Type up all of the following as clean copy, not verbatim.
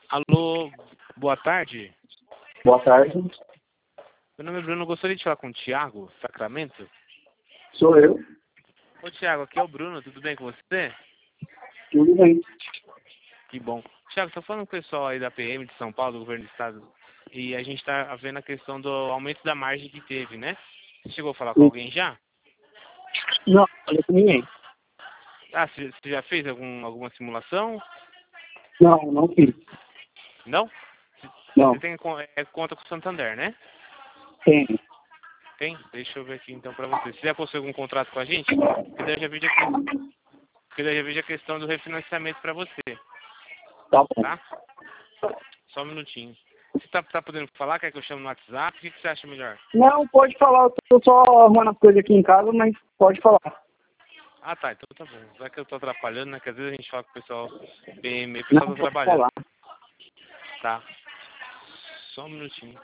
Alô, boa tarde. Boa tarde. Meu nome é Bruno, eu gostaria de falar com o Thiago Sacramento. Sou eu. Ô Thiago, aqui é o Bruno, tudo bem com você? Tudo bem. Que bom. Thiago, estou falando com o pessoal aí da PM de São Paulo, do governo do estado, e a gente está vendo a questão do aumento da margem que teve, né? Você chegou a falar com alguém já? Não, falei com ninguém. Ah, você já fez alguma simulação? Não fiz. Não? Não, Você tem conta com o Santander, né? tenho. Tem? Deixa eu ver aqui então para você. Você já possui algum contrato com a gente? Porque daí eu já vejo a questão do refinanciamento para você, Tá bom. tá? Só um minutinho. Você tá podendo falar? Quer que eu chame no WhatsApp? O que você acha melhor? Não, pode falar. Eu tô só arrumando as coisas aqui em casa, mas pode falar. Ah, tá. Então tá bom. Já que eu tô atrapalhando, né? Que às vezes a gente fala com o pessoal PM, o pessoal Não, tá pode trabalhando. falar. Tá. Só um minutinho.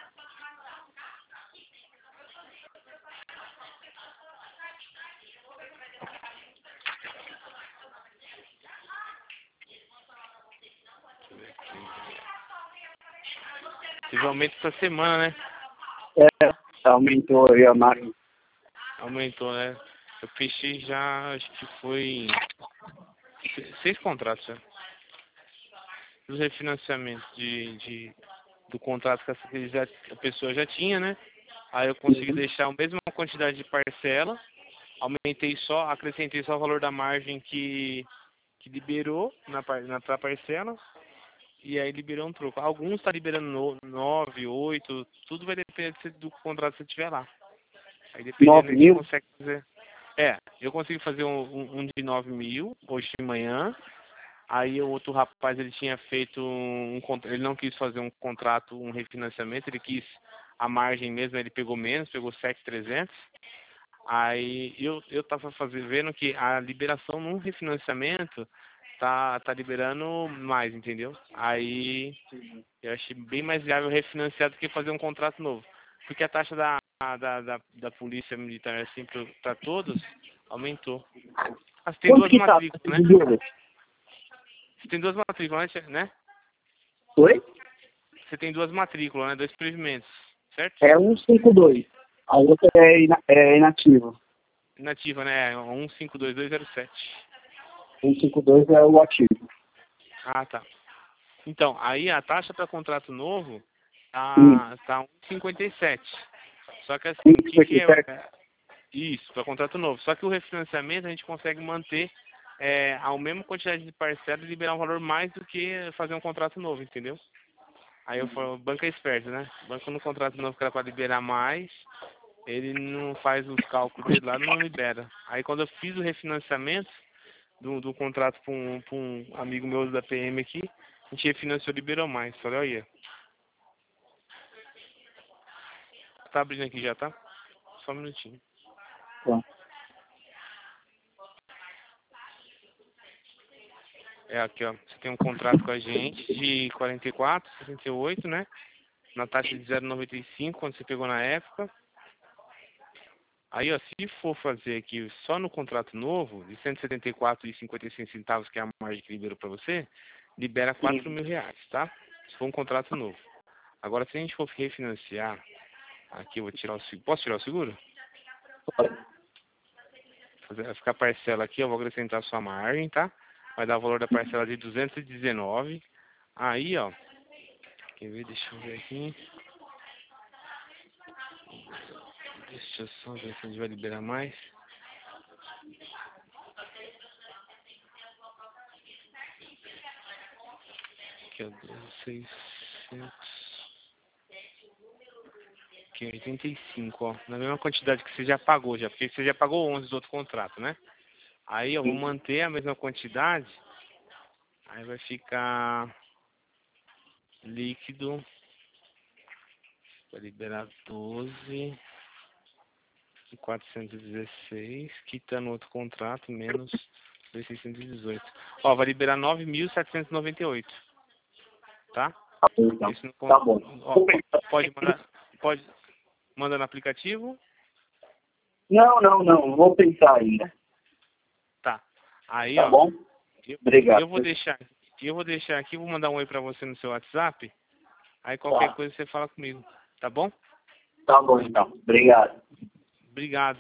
Teve aumento essa semana, né? Aumentou aí a margem. Aumentou, né? Eu fechei já, acho que foi 6 contratos já. Dos refinanciamentos do contrato que a pessoa já tinha, né? Aí eu consegui deixar a mesma quantidade de parcela, acrescentei só o valor da margem que liberou pra parcela, e aí liberou um troco. Alguns tá liberando 9, 8, tudo vai depender do contrato que você tiver lá. Aí dependendo a 9 gente mil? consegue fazer. Eu consigo fazer um de 9 mil hoje de manhã. Aí o outro rapaz, ele tinha feito ele não quis fazer um contrato, um refinanciamento, ele quis a margem mesmo, ele pegou menos, pegou 7.300. Aí eu tava vendo que a liberação num refinanciamento tá liberando mais, entendeu? Aí eu achei bem mais viável refinanciar do que fazer um contrato novo. Porque a taxa da polícia militar assim para todos aumentou. Ah, você tem Quanto duas que tá? matrículas, De né? juros? Você tem duas matrículas, né? Oi? Você tem duas matrículas, né? 2 provimentos, certo? É 152. A outra é inativa. Nativa, né? 152207. 152 é o ativo. Ah, tá. Então, aí a taxa para contrato novo Hum. tá 1,57. Só que assim, o que é 157? isso, para contrato novo. Só que o refinanciamento a gente consegue manter a mesma quantidade de parcela e liberar um valor mais do que fazer um contrato novo, entendeu? Aí eu falo, o banco é esperto, né? O banco no contrato novo que era para liberar mais, ele não faz os cálculos dele lá, não libera. Aí quando eu fiz o refinanciamento do contrato para um amigo meu da PM aqui, a gente refinanciou e liberou mais. Falei, olha, tá abrindo aqui já, tá? Só um minutinho. Tá. Aqui, ó. Você tem um contrato com a gente de 44, 68, né? Na taxa de 0,95, quando você pegou na época. Aí, ó, se for fazer aqui só no contrato novo, de 174,55 centavos, que é a margem que liberou para você, libera 4 mil reais, tá? Se for um contrato novo. Agora, se a gente for refinanciar, aqui eu vou tirar o seguro. Posso tirar o seguro? Vai ficar a parcela aqui, eu vou acrescentar a sua margem, tá? Vai dar o valor da parcela de 219. Aí, ó, quer ver? Deixa eu ver aqui. Deixa eu só ver se a gente vai liberar mais. Aqui, ó, 600. Aqui, 85, ó. Na mesma quantidade que você já pagou, já. Porque você já pagou 11 do outro contrato, né? Aí, eu vou manter a mesma quantidade. Aí vai ficar líquido. Vai liberar 12. 416, quitando outro contrato, menos 2.618. Ó, vai liberar 9.798, tá? Tá bom, então. Isso Tá bom. ó, pode mandar no aplicativo? Não. Vou pensar ainda. Tá. Aí, Tá ó, bom? eu Obrigado. vou deixar E eu vou deixar aqui, vou mandar um oi pra você no seu WhatsApp. Aí qualquer Tá. coisa você fala comigo, tá bom? Tá bom, então. Obrigado. Obrigado.